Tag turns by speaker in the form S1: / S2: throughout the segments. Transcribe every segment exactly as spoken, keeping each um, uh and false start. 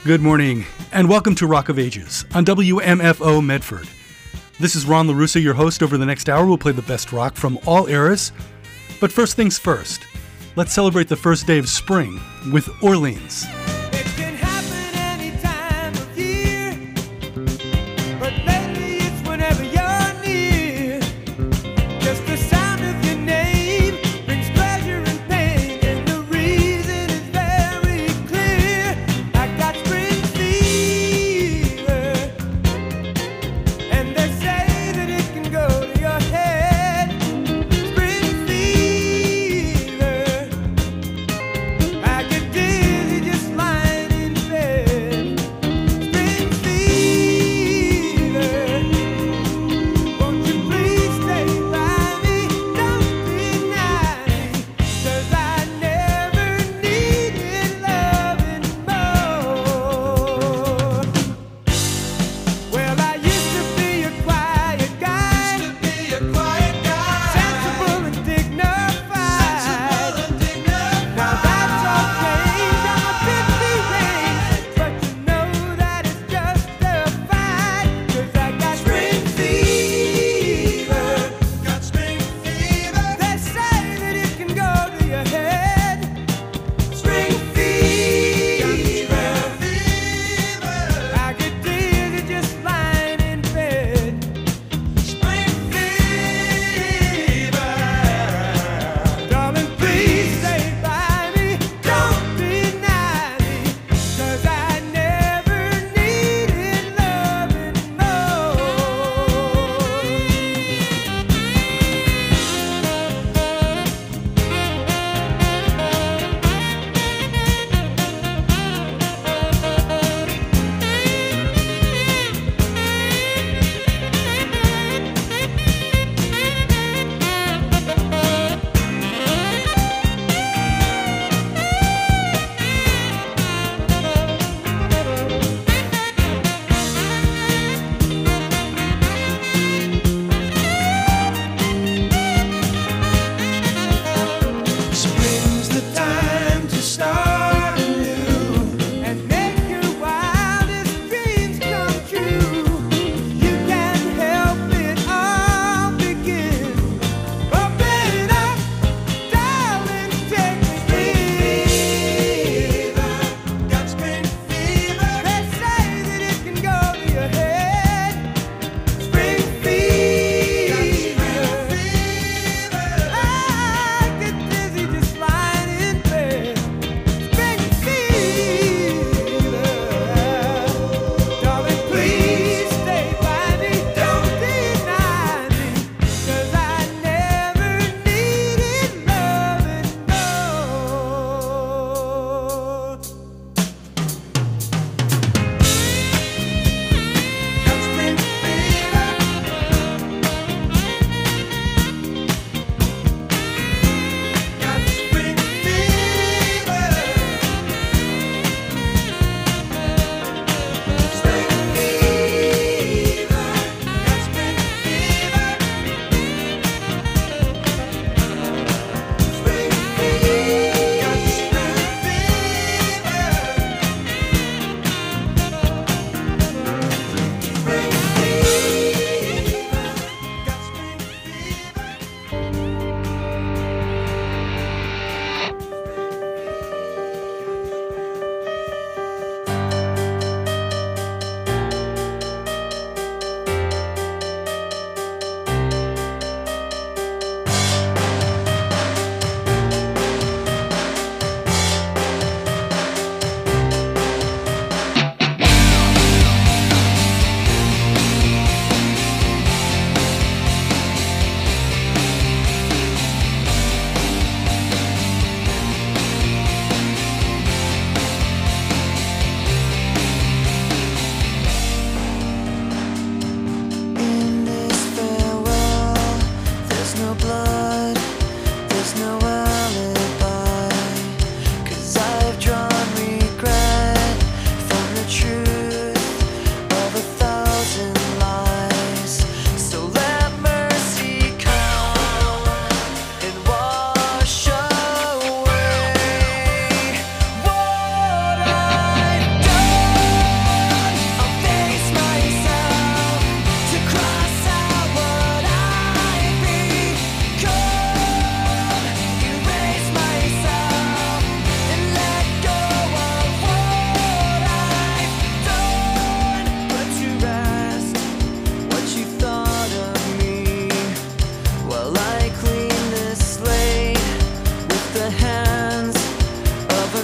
S1: Good morning, and welcome to Rock of Ages on W M F O Medford. This is Ron LaRussa, your host. Over the next hour, we'll play the best rock from all eras. But first things first, let's celebrate the first day of spring with Orleans.
S2: Just like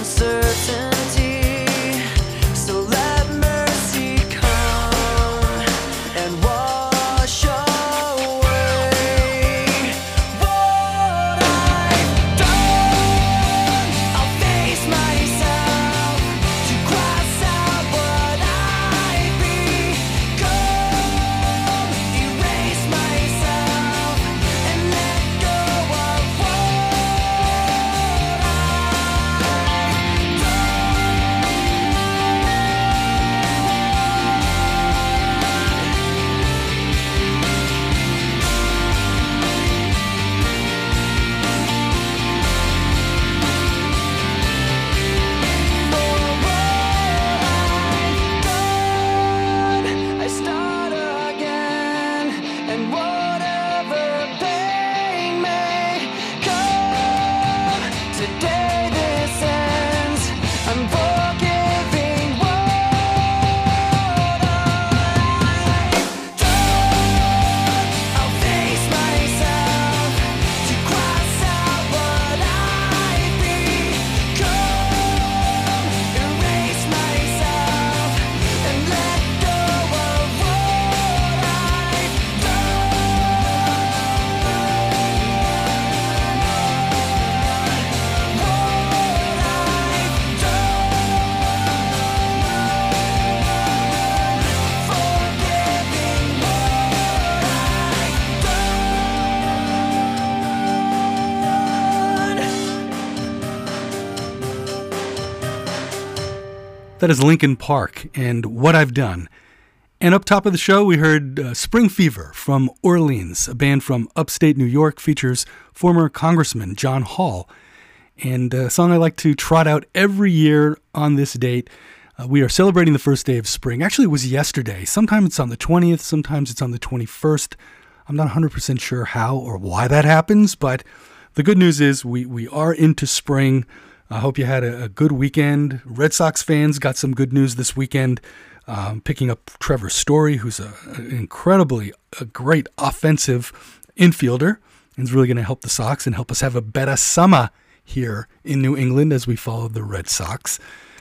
S1: That is Linkin Park and What I've Done. And up top of the show, we heard uh, Spring Fever from Orleans, a band from upstate New York, features former Congressman John Hall. And a song I like to trot out every year on this date. Uh, we are celebrating the first day of spring. Actually, it was yesterday. Sometimes it's on the twentieth, sometimes it's on the twenty-first. I'm not one hundred percent sure how or why that happens, but the good news is we, we are into spring. I hope you had a, a good weekend. Red Sox fans got some good news this weekend, um, picking up Trevor Story, who's a, an incredibly a great offensive infielder, and is really going to help the Sox and help us have a better summer here in New England as we follow the Red Sox.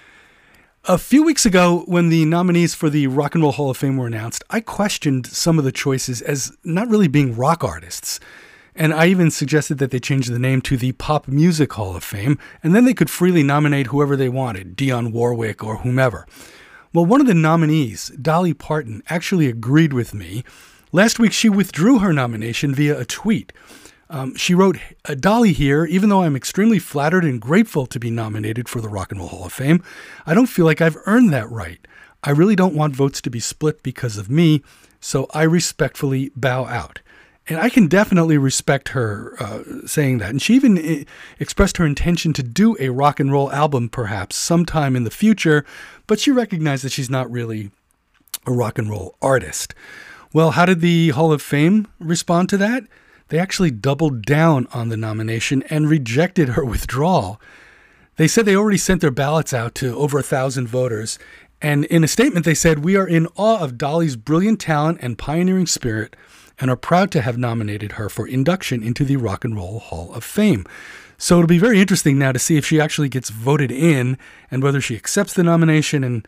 S1: A few weeks ago, when the nominees for the Rock and Roll Hall of Fame were announced, I questioned some of the choices as not really being rock artists. And I even suggested that they change the name to the Pop Music Hall of Fame, and then they could freely nominate whoever they wanted, Dionne Warwick or whomever. Well, one of the nominees, Dolly Parton, actually agreed with me. Last week, she withdrew her nomination via a tweet. Um, she wrote, Dolly here, even though I'm extremely flattered and grateful to be nominated for the Rock and Roll Hall of Fame, I don't feel like I've earned that right. I really don't want votes to be split because of me, so I respectfully bow out. And I can definitely respect her uh, saying that. And she even I- expressed her intention to do a rock and roll album perhaps sometime in the future, but she recognized that she's not really a rock and roll artist. Well, how did the Hall of Fame respond to that? They actually doubled down on the nomination and rejected her withdrawal. They said they already sent their ballots out to over a thousand voters. And in a statement, they said, "We are in awe of Dolly's brilliant talent and pioneering spirit, and are proud to have nominated her for induction into the Rock and Roll Hall of Fame." So it'll be very interesting now to see if she actually gets voted in and whether she accepts the nomination, and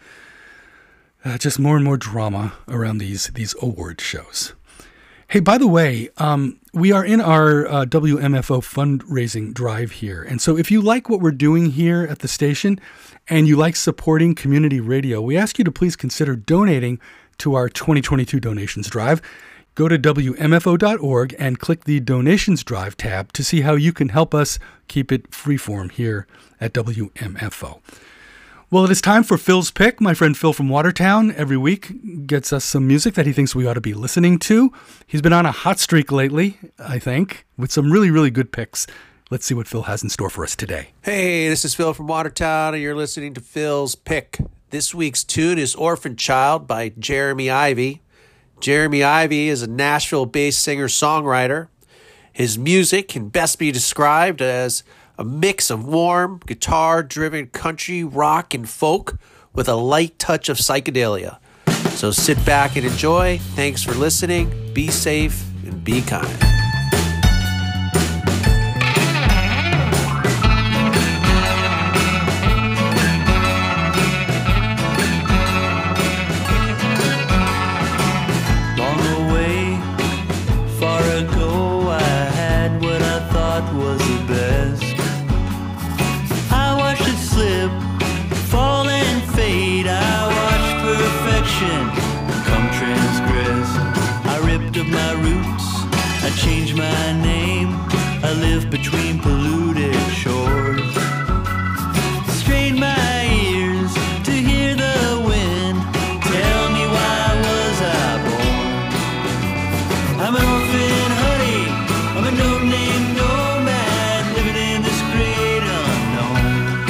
S1: uh, just more and more drama around these, these award shows. Hey, by the way, um, we are in our uh, W M F O fundraising drive here. And so if you like what we're doing here at the station and you like supporting community radio, we ask you to please consider donating to our twenty twenty-two donations drive. Go to W M F O dot org and click the Donations Drive tab to see how you can help us keep it freeform here at W M F O. Well, it is time for Phil's Pick. My friend Phil from Watertown every week gets us some music that he thinks we ought to be listening to. He's been on a hot streak lately, I think, with some really, really good picks. Let's see what Phil has in store for us today.
S2: Hey, this is Phil from Watertown, and you're listening to Phil's Pick. This week's tune is Orphan Child by Jeremy Ivy. Jeremy Ivy is a Nashville-based singer-songwriter. His music can best be described as a mix of warm, guitar-driven country, rock, and folk with a light touch of psychedelia. So sit back and enjoy. Thanks for listening. Be safe and be kind.
S3: change my name. I live between polluted shores. Strain my ears to hear the wind. Tell me, why was I born? I'm an orphan, honey. I'm a no-name nomad living in this great unknown.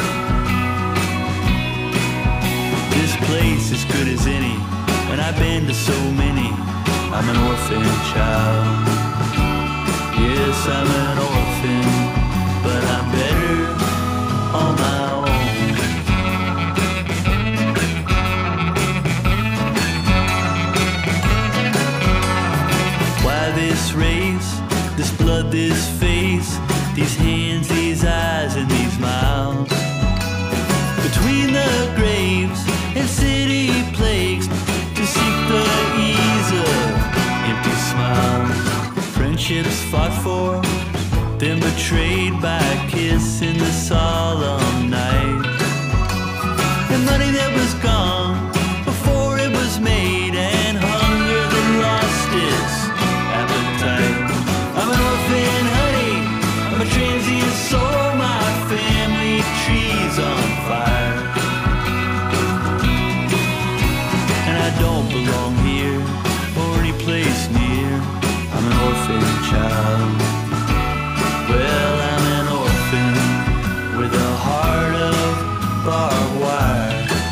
S3: This place is good as any, and I've been to so many. I'm an orphan child. Yes, I'm an orphan, but I'm better on my own. Why this race, this blood, this face, these hands, these eyes, and these miles? Between the graves and city plagues, to seek the ease of empty smiles. Friendships fought for, then betrayed by a kiss in the solemn night. And money that was gone before it was made, and hunger that lost its appetite. I'm an orphan, honey. I'm a transient soul. My family tree's on fire, and I don't belong here or any place near. I'm an orphan child. Well, I'm an orphan with a heart of barbed wire.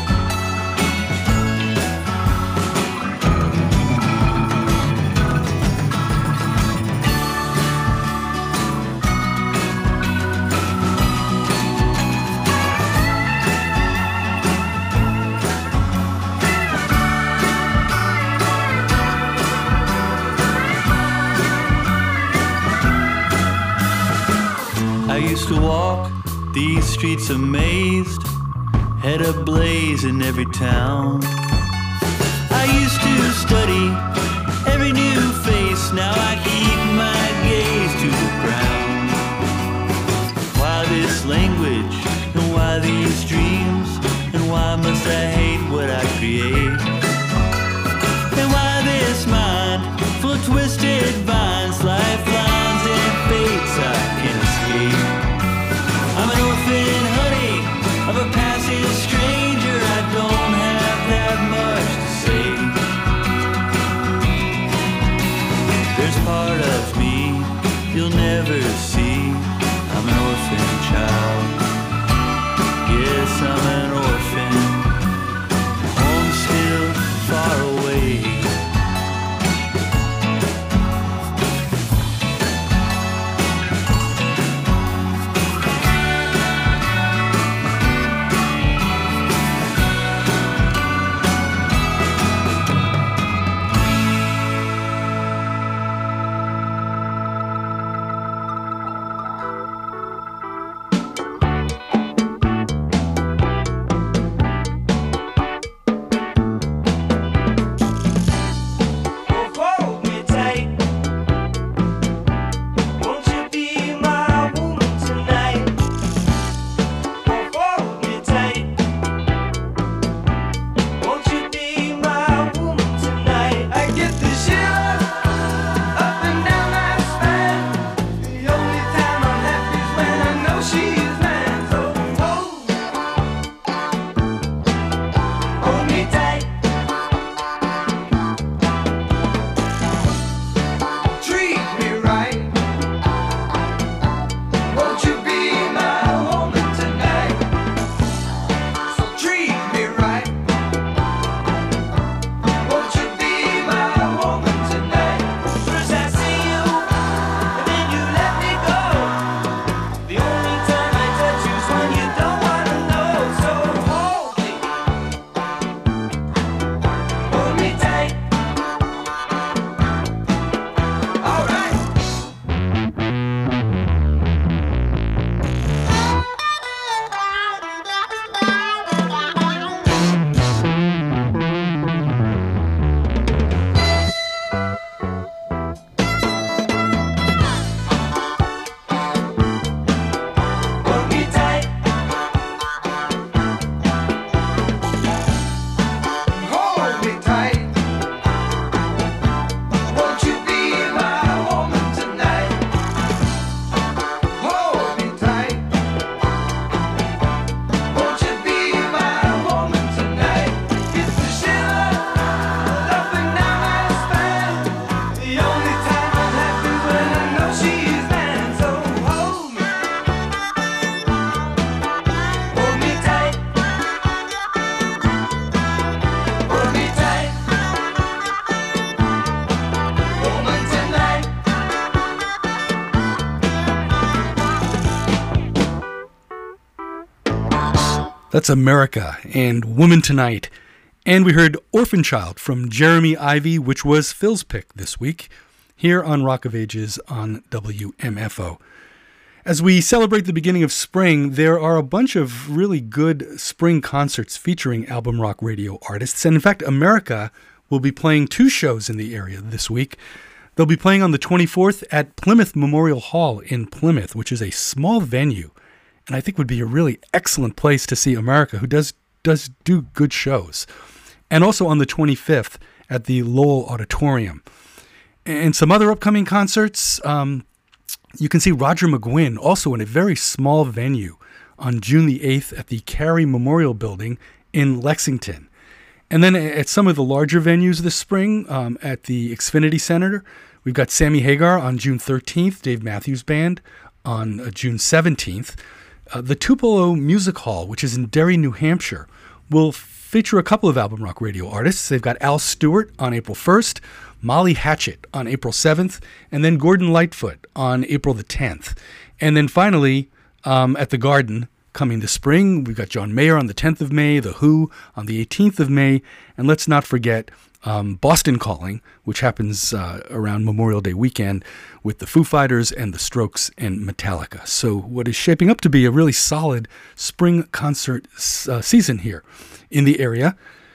S3: I used to walk these streets amazed, head ablaze in every town. I used to study every new face, now I keep my gaze to the ground. Why this language, and why these dreams, and why must I hate what I create? And why this mind full of twisted vines, lifelines and fates I can't escape? I'm an orphan, honey, of a passive stranger. I don't have that much to say. There's part of me you'll never see. I'm an orphan child. Yes, I'm
S1: That's America and Woman Tonight. And we heard Orphan Child from Jeremy Ivy, which was Phil's pick this week, here on Rock of Ages on W M F O. As we celebrate the beginning of spring, there are a bunch of really good spring concerts featuring album rock radio artists. And in fact, America will be playing two shows in the area this week. They'll be playing on the twenty-fourth at Plymouth Memorial Hall in Plymouth, which is a small venue, and I think would be a really excellent place to see America, who does does do good shows. And also on the twenty-fifth at the Lowell Auditorium. And some other upcoming concerts, um, you can see Roger McGuinn also in a very small venue on June the eighth at the Carey Memorial Building in Lexington. And then at some of the larger venues this spring, um, at the Xfinity Center, we've got Sammy Hagar on June thirteenth, Dave Matthews Band on uh, June seventeenth. Uh, the Tupelo Music Hall, which is in Derry, New Hampshire, will feature a couple of album rock radio artists. They've got Al Stewart on April first, Molly Hatchet on April seventh, and then Gordon Lightfoot on April the tenth. And then finally, um, at the Garden, coming this spring, we've got John Mayer on the tenth of May, The Who on the eighteenth of May, and let's not forget um, Boston Calling, which happens uh, around Memorial Day weekend with the Foo Fighters and the Strokes and Metallica. So what is shaping up to be a really solid spring concert uh, season here in the area.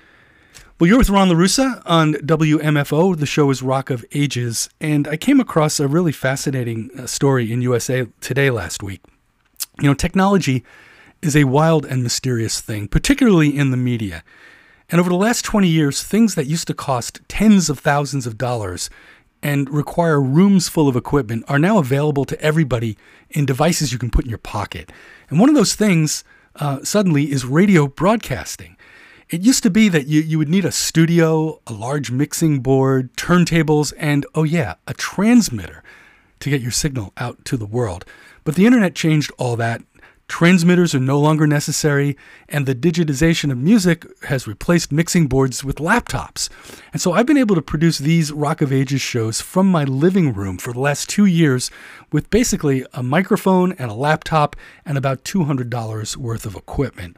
S1: Well, you're with Ron LaRussa on W M F O. The show is Rock of Ages, and I came across a really fascinating uh, story in U S A Today last week. You know, technology is a wild and mysterious thing, particularly in the media. And over the last twenty years, things that used to cost tens of thousands of dollars and require rooms full of equipment are now available to everybody in devices you can put in your pocket. And one of those things uh, suddenly is radio broadcasting. It used to be that you, you would need a studio, a large mixing board, turntables, and, oh yeah, a transmitter to get your signal out to the world. But the internet changed all that. Transmitters are no longer necessary, and the digitization of music has replaced mixing boards with laptops. And so I've been able to produce these Rock of Ages shows from my living room for the last two years with basically a microphone and a laptop and about two hundred dollars worth of equipment.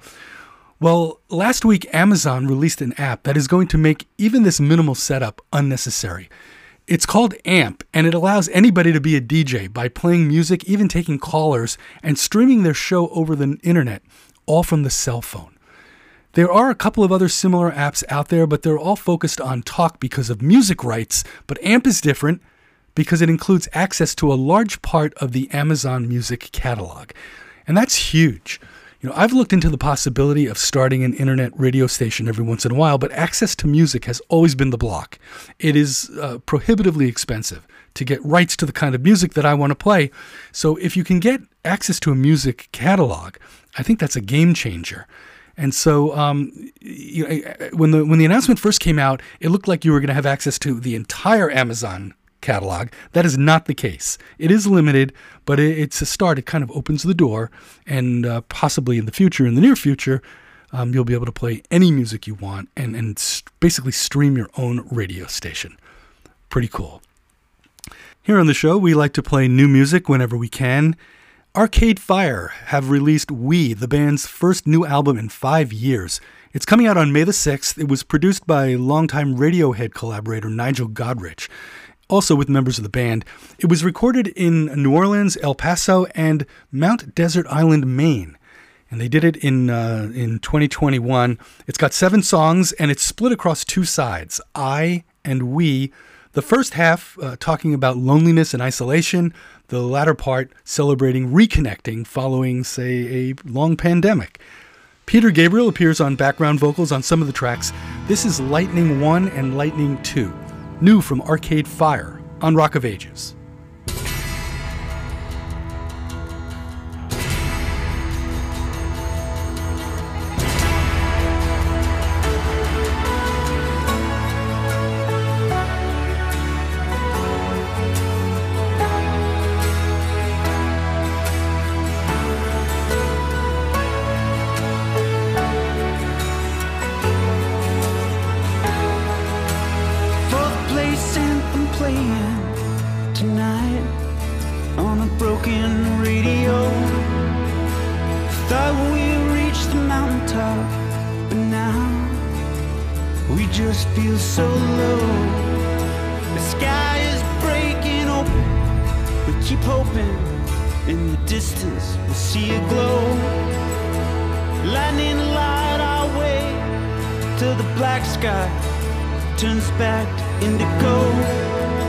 S1: Well, last week Amazon released an app that is going to make even this minimal setup unnecessary. It's called Amp, and it allows anybody to be a D J by playing music, even taking callers, and streaming their show over the internet, all from the cell phone. There are a couple of other similar apps out there, but they're all focused on talk because of music rights. But Amp is different because it includes access to a large part of the Amazon Music catalog. And that's huge. You know, I've looked into the possibility of starting an internet radio station every once in a while, but access to music has always been the block. It is uh, prohibitively expensive to get rights to the kind of music that I want to play. So if you can get access to a music catalog, I think that's a game changer. And so um, you know, when the when the announcement first came out, it looked like you were going to have access to the entire Amazon catalog. That is not the case. It is limited, but it, it's a start. It kind of opens the door, and uh, possibly in the future, in the near future, um, you'll be able to play any music you want and, and st- basically stream your own radio station. Pretty cool. Here on the show, we like to play new music whenever we can. Arcade Fire have released We, the band's first new album in five years. It's coming out on May the sixth. It was produced by longtime Radiohead collaborator Nigel Godrich, also with members of the band. It was recorded in New Orleans, El Paso, and Mount Desert Island, Maine. And they did it in uh, in twenty twenty-one. It's got seven songs, and it's split across two sides, I and We. The first half uh, talking about loneliness and isolation, the latter part celebrating reconnecting following, say, a long pandemic. Peter Gabriel appears on background vocals on some of the tracks. This is Lightning one and Lightning two. New from Arcade Fire on Rock of Ages.
S4: Tonight just feel so low. The sky is breaking open. We keep hoping in the distance we'll see a glow. Lightning light our way till the black sky turns back to indigo.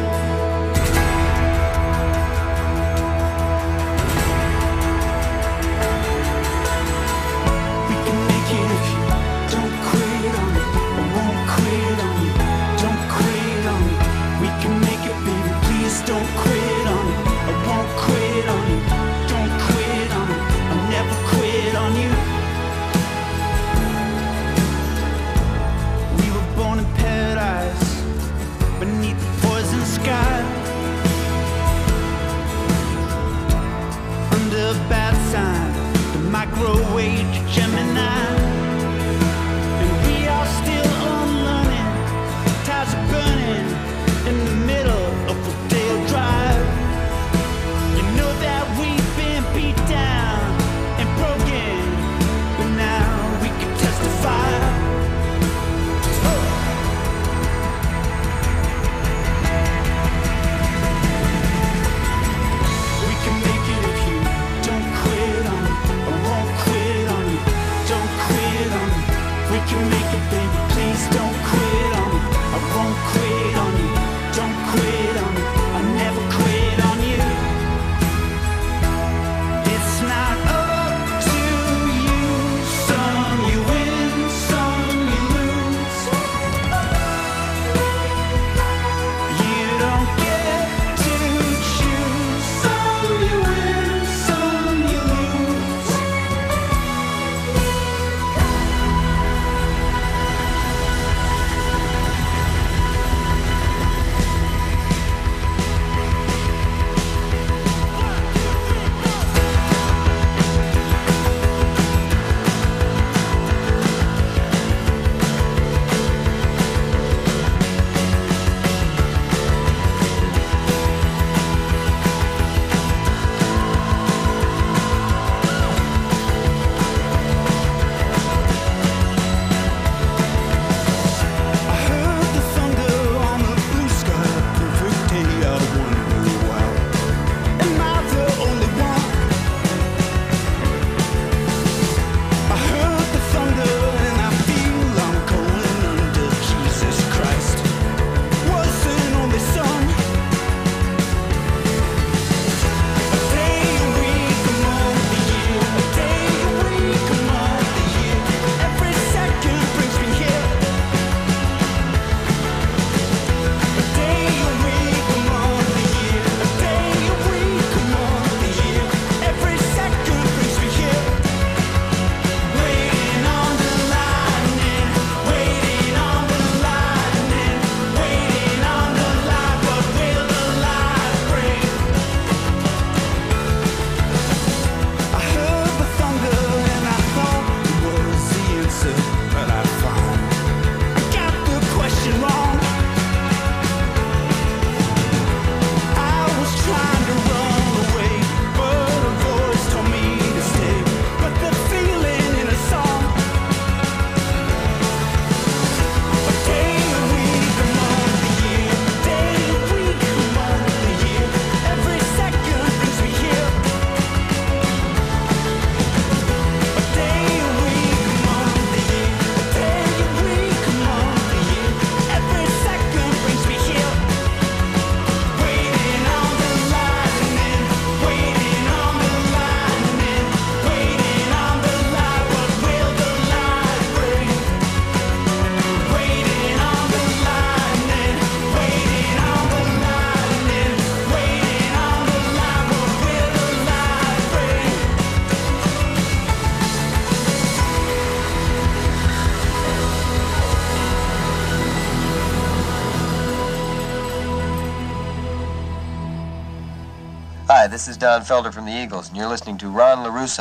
S4: Microwave Gemini, and we are still unlearning. Tires are burning in the middle of Rodeo Drive. You know that we've been beat down and broken, but now we can testify. Oh. We can make it if you don't quit on me. We can make it, baby, please don't quit on me. I won't quit on you, don't quit on me. I'll never quit on you. It's not up to you. Some you win, some you lose. You don't get to choose. Some you win, some you lose.
S5: Hi, this is Don Felder from the Eagles, and you're listening to Ron LaRusso.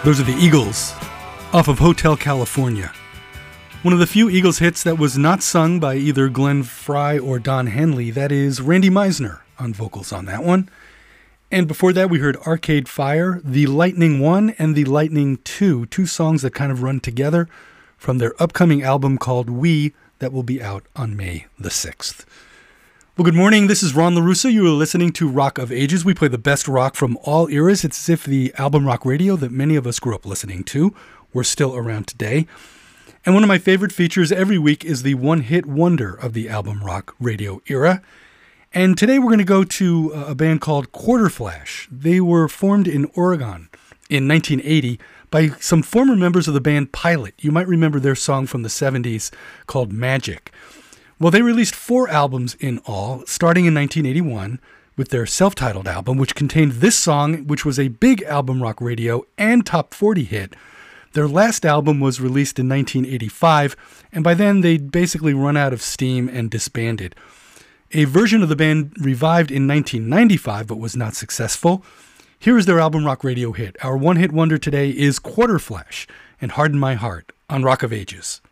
S1: Those are the Eagles, off of Hotel California. One of the few Eagles hits that was not sung by either Glenn Frey or Don Henley, that is Randy Meisner on vocals on that one. And before that we heard Arcade Fire, The Lightning one and The Lightning two, two songs that kind of run together from their upcoming album called We, that will be out on May the sixth. Well, good morning. This is Ron LaRusso. You are listening to Rock of Ages. We play the best rock from all eras. It's as if the album rock radio that many of us grew up listening to were still around today. And one of my favorite features every week is the one-hit wonder of the album rock radio era. And today we're going to go to a band called Quarterflash. They were formed in Oregon in nineteen eighty by some former members of the band Pilot. You might remember their song from the seventies called Magic. Well, they released four albums in all, starting in nineteen eighty-one with their self-titled album, which contained this song, which was a big album rock radio and top forty hit. Their last album was released in nineteen eighty-five, and by then they'd basically run out of steam and disbanded. A version of the band revived in nineteen ninety-five, but was not successful. Here is their album rock radio hit. Our one-hit wonder today is Quarterflash and Harden My Heart on Rock of Ages.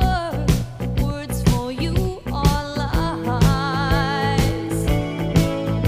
S6: Words for you are lies.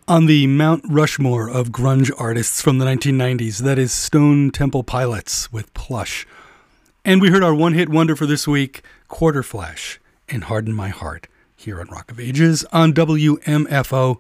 S1: On the Mount Rushmore of grunge artists from the nineteen nineties, that is Stone Temple Pilots with Plush. And we heard our one-hit wonder for this week, Quarter Flash, and Harden My Heart, here on Rock of Ages on W M F O.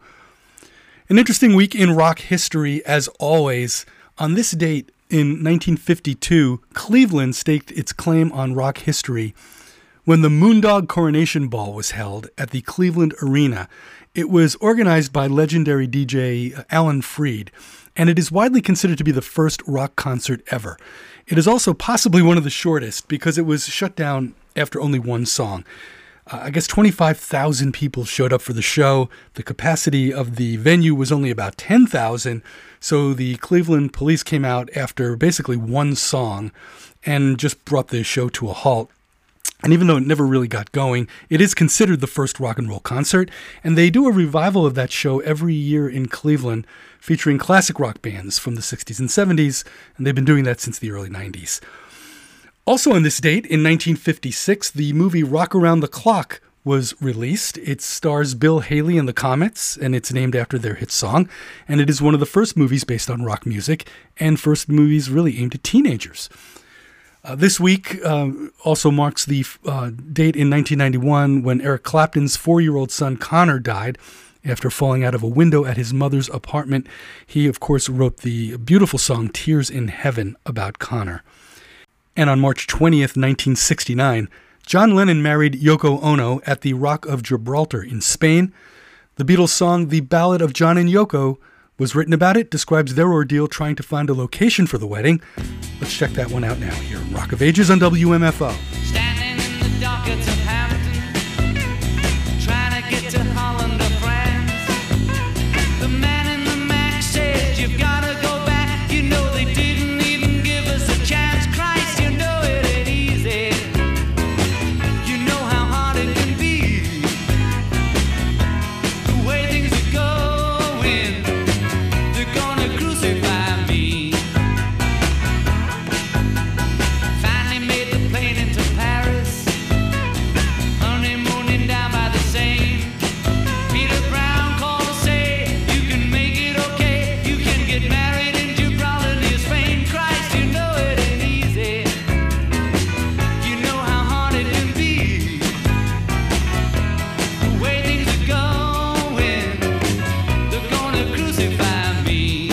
S1: An interesting week in rock history, as always. On this date, in nineteen fifty-two, Cleveland staked its claim on rock history when the Moondog Coronation Ball was held at the Cleveland Arena. It was organized by legendary D J Alan Freed, and it is widely considered to be the first rock concert ever. It is also possibly one of the shortest because it was shut down after only one song. Uh, I guess twenty-five thousand people showed up for the show. The capacity of the venue was only about ten thousand, so the Cleveland police came out after basically one song and just brought the show to a halt. And even though it never really got going, it is considered the first rock and roll concert, and they do a revival of that show every year in Cleveland, featuring classic rock bands from the sixties and seventies, and they've been doing that since the early nineties. Also on this date, in nineteen fifty-six, the movie Rock Around the Clock was released. It stars Bill Haley and the Comets, and it's named after their hit song, and it is one of the first movies based on rock music, and first movies really aimed at teenagers. Uh, this week uh, also marks the uh, date in nineteen ninety-one when Eric Clapton's four-year-old son Connor died after falling out of a window at his mother's apartment. He, of course, wrote the beautiful song Tears in Heaven about Connor. And on March twentieth, nineteen sixty-nine, John Lennon married Yoko Ono at the Rock of Gibraltar in Spain. The Beatles' song The Ballad of John and Yoko was written about it, describes their ordeal trying to find a location for the wedding. Let's check that one out now here on Rock of Ages on W M F O.
S6: Standing in the dockets of Hampton, trying to get to Holland or France. The man in the Mac said, you've got to go back. You know they didn't even give us a chance. Christ, you know it ain't easy. You know how hard it can be. The way things are going, they're gonna crucify me. Finally made the plane into Paris, honeymooning down by the Seine. Peter Brown called to say, you can make it okay. You can get married in Gibraltar near Spain. Christ, you know it ain't easy. You know how hard it can be. The way things are going, they're gonna crucify me.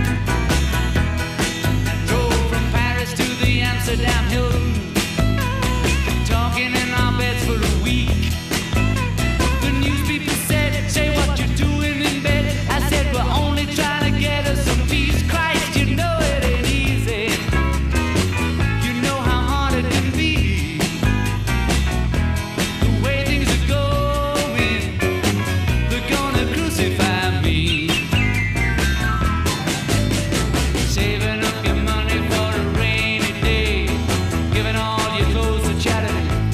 S6: Drove from Paris to the Amsterdam Hilton, talking in our beds for a week. The news people said, say what you're doing in bed. I said, we're only trying to get us some peace. Christ, you know it ain't easy. You know how hard it can be. The way things are going, they're gonna crucify me. Saving up your money for a rainy day, giving all your clothes to charity.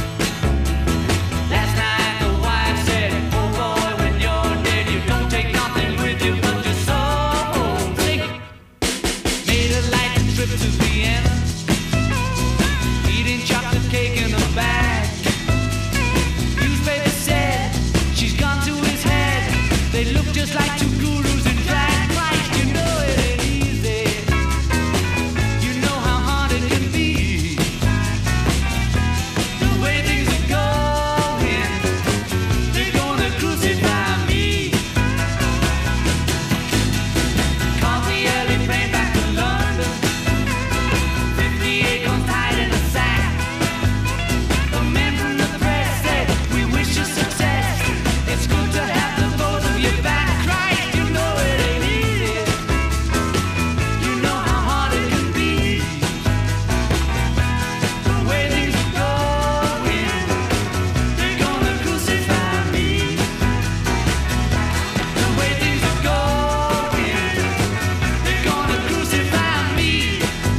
S6: Last night the wife said, oh boy, when you're dead, you don't take nothing with you but your soul. Sing it. Made a light trip to Vienna, eating chocolate cake in a bag. Newspaper said, she's gone to his head. They look just like two gurus in drag. Christ, you know it ain't easy. You know how hard it can be. The way things are going, they're gonna crucify me. Caught the early train back to London, fifty-eight guns tied in a sack. The men from the press said, we wish you success. It's good to have the both of you back. Christ, you know it ain't easy. You know how hard it can be. The way things are going, they're gonna crucify me. The way things are going, they're gonna crucify me.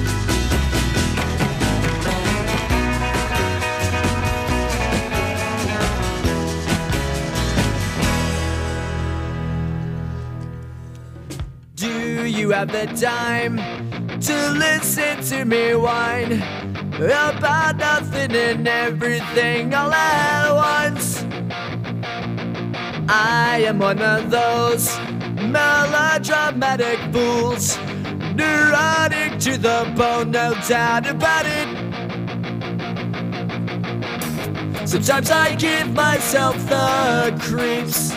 S7: Do you have the time to listen to me whine about nothing and everything all at once? I am one of those melodramatic fools, neurotic to the bone, no doubt about it. Sometimes I give myself the creeps.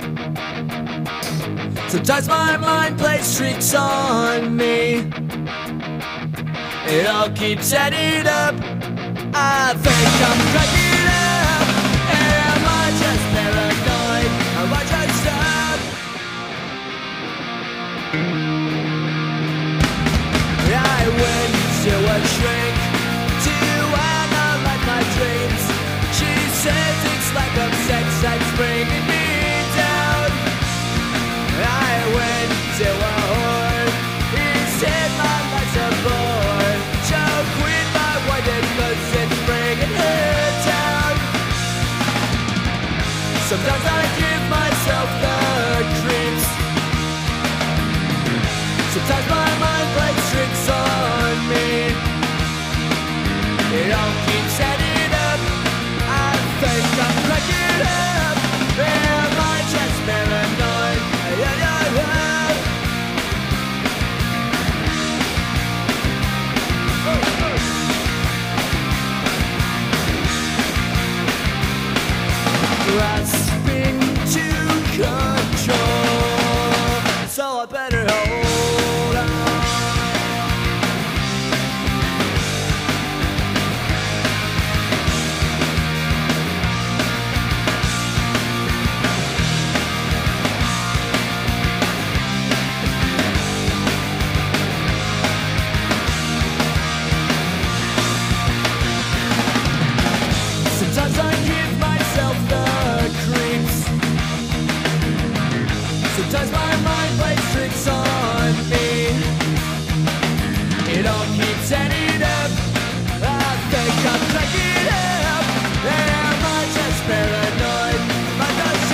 S7: Sometimes my mind plays tricks on me. It all keeps adding up. I think I'm cracking up. Am I just paranoid? Am I just up? I went to a shrink to analyze my dreams. She says it's lack of sex that's bringing me down. I went to a whore. He said my life's a bore. Choke with my wife because it's bringing her down. Sometimes I give myself the creeps. Sometimes my mind plays tricks on me. It all keeps adding up. I think I'm cracking up. Am I just paranoid? Yeah, yeah, yeah. Oh, oh. Grasping to control, so I better hold on. Sometimes I give myself the creeps. Sometimes my mind plays tricks on me. It all keeps adding up. I think I'm cracking up. Am I just paranoid? Am I just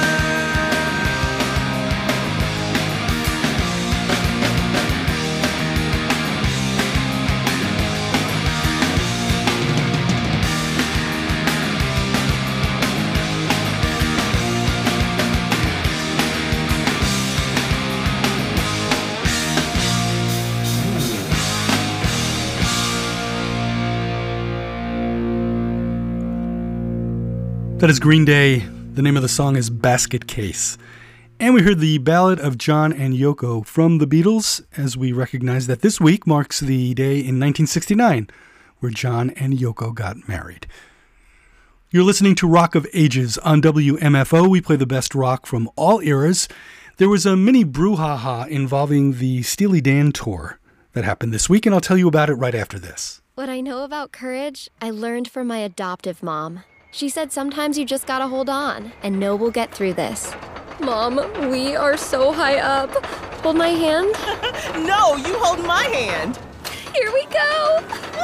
S1: That is Green Day. The name of the song is Basket Case. And we heard the Ballad of John and Yoko from the Beatles, as we recognize that this week marks the day in nineteen sixty-nine where John and Yoko got married. You're listening to Rock of Ages on W M F O. We play the best rock from all eras. There was a mini brouhaha involving the Steely Dan tour that happened this week, and I'll tell you about it right after this.
S8: What I know about courage, I learned from my adoptive mom. She said sometimes you just gotta hold on and know we'll get through this. Mom, we are so high up. Hold my hand.
S9: No, you hold my hand.
S8: Here we go.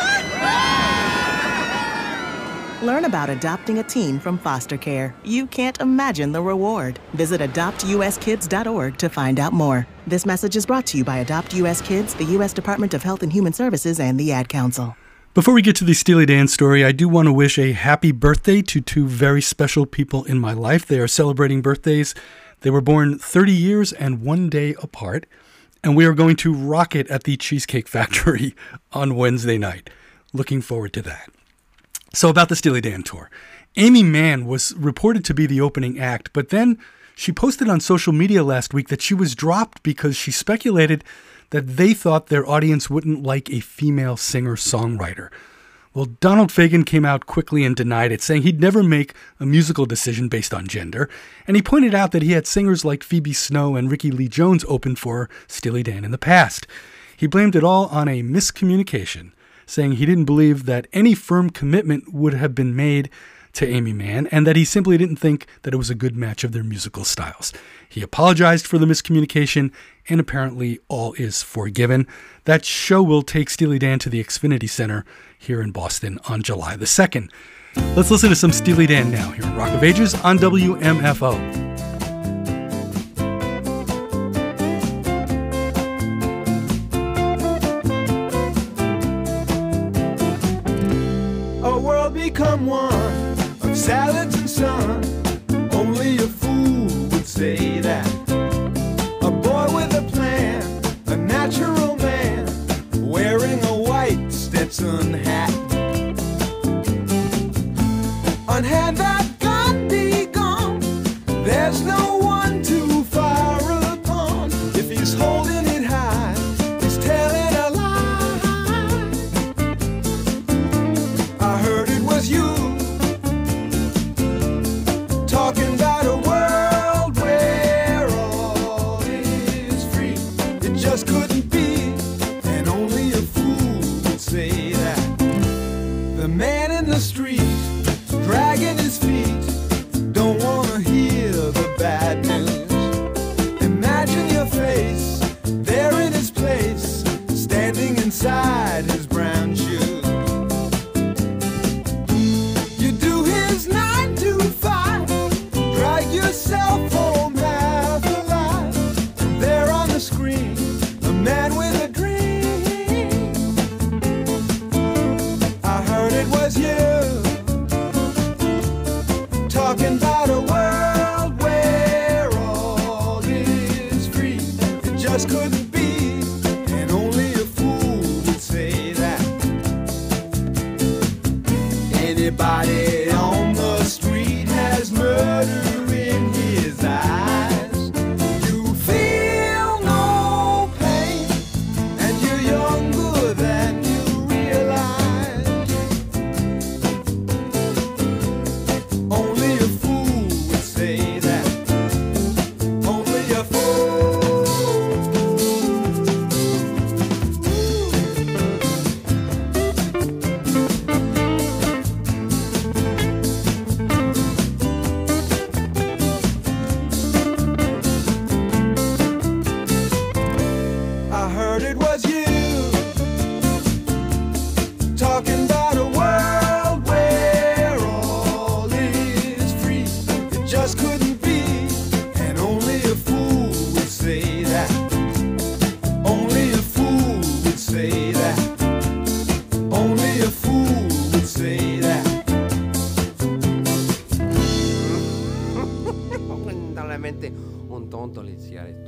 S9: Learn about adopting a teen from foster care. You can't imagine the reward. Visit adopt u s kids dot org to find out more. This message is brought to you by Adopt U S Kids, the U S Department of Health and Human Services, and the Ad Council.
S1: Before we get to the Steely Dan story, I do want to wish a happy birthday to two very special people in my life. They are celebrating birthdays. They were born thirty years and one day apart, and we are going to rock it at the Cheesecake Factory on Wednesday night. Looking forward to that. So about the Steely Dan tour. Amy Mann was reported to be the opening act, but then she posted on social media last week that she was dropped because she speculated that they thought their audience wouldn't like a female singer-songwriter. Well, Donald Fagen came out quickly and denied it, saying he'd never make a musical decision based on gender, and he pointed out that he had singers like Phoebe Snow and Ricky Lee Jones open for Steely Dan in the past. He blamed it all on a miscommunication, saying he didn't believe that any firm commitment would have been made to Amy Mann, and that he simply didn't think that it was a good match of their musical styles. He apologized for the miscommunication, and apparently all is forgiven. That show will take Steely Dan to the Xfinity Center here in Boston on July the second. Let's listen to some Steely Dan now here in Rock of Ages on W M F O.
S4: A world become one of salads and sun. Only a fool would say that.
S10: one hand that can't be gone. There's no one to fire upon. If he's holding it high, he's telling a lie. I heard it was you talking about a world where all is free. It just couldn't be, and only a fool would say that. The man in the street, dragging his feet, don't wanna hear the bad news. Imagine your face, there in his place, standing inside his brown shoes. You do his nine to five, drag yourself home half alive, and there on the screen, a man with a dream. I heard it was you talking about a world where all is free. It just couldn't be, and only a fool would say that. Anybody on the street has murder in his eyes. You feel no pain, and you're younger than you realize. Only a fool would say that. Only a fool. I heard it was you talking about a world where all is free. It just couldn't be, and only a fool would say that. Only a fool would say that. Only a fool would say that.
S11: Lamentablemente un tonto iniziare esto.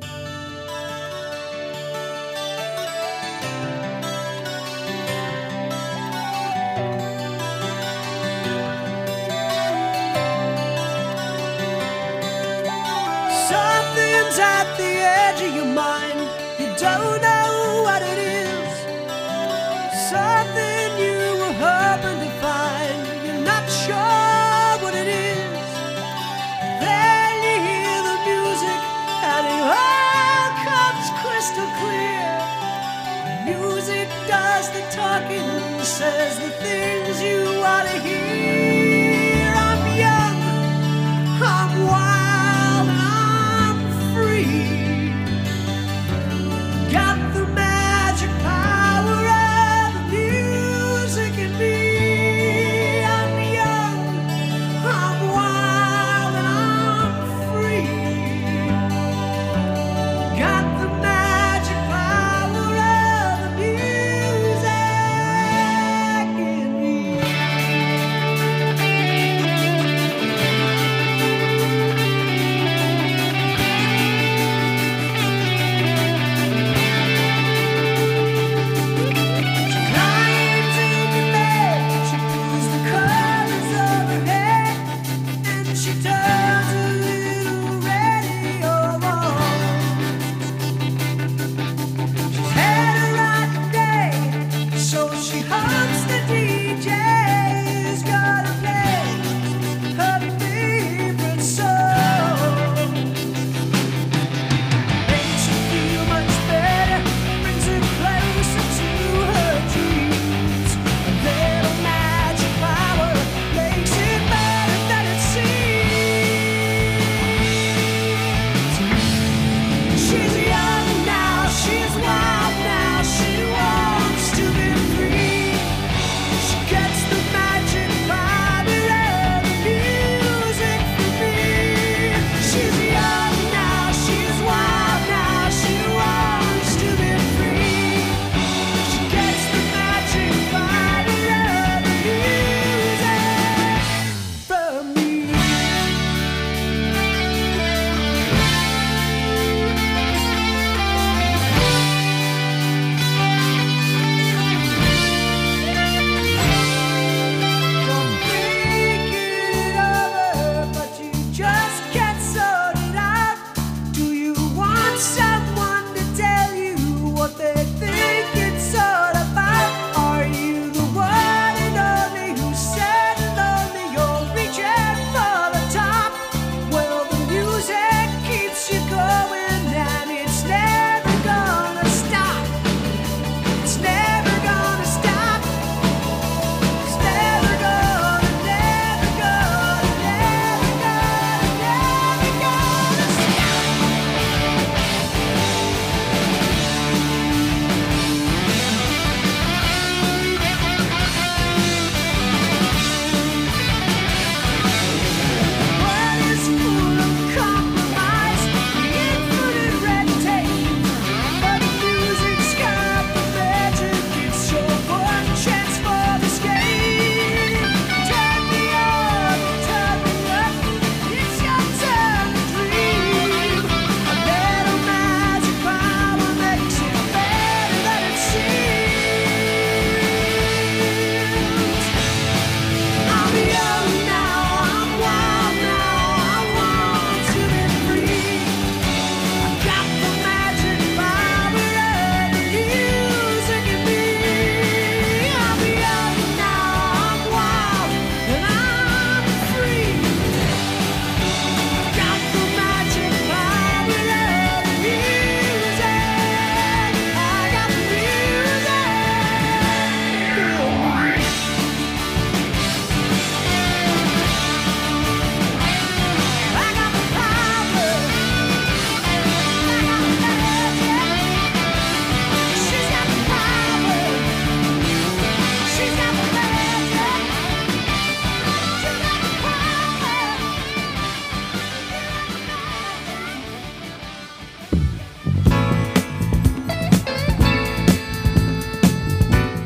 S7: Something's at the edge of your mind. You don't know what it is. Something you were hoping to find. You're not sure what it is. Then you hear the music and you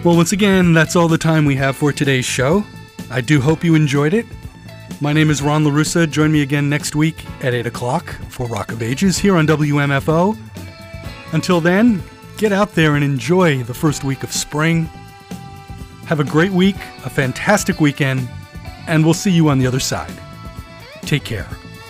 S1: Well, once again, that's all the time we have for today's show. I do hope you enjoyed it. My name is Ron LaRussa. Join me again next week at eight o'clock for Rock of Ages here on W M F O. Until then, get out there and enjoy the first week of spring. Have a great week, a fantastic weekend, and we'll see you on the other side. Take care.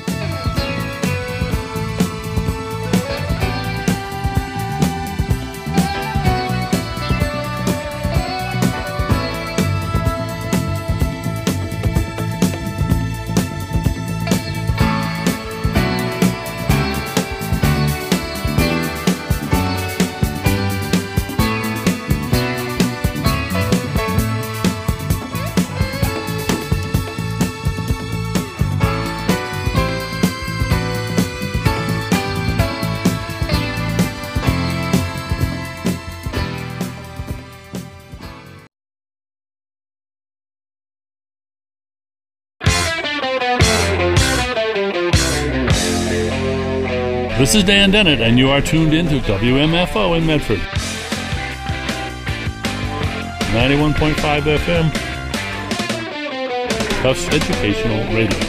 S12: This is Dan Dennett, and you are tuned in to W M F O in Medford. ninety-one point five F M. Tufts Educational Radio.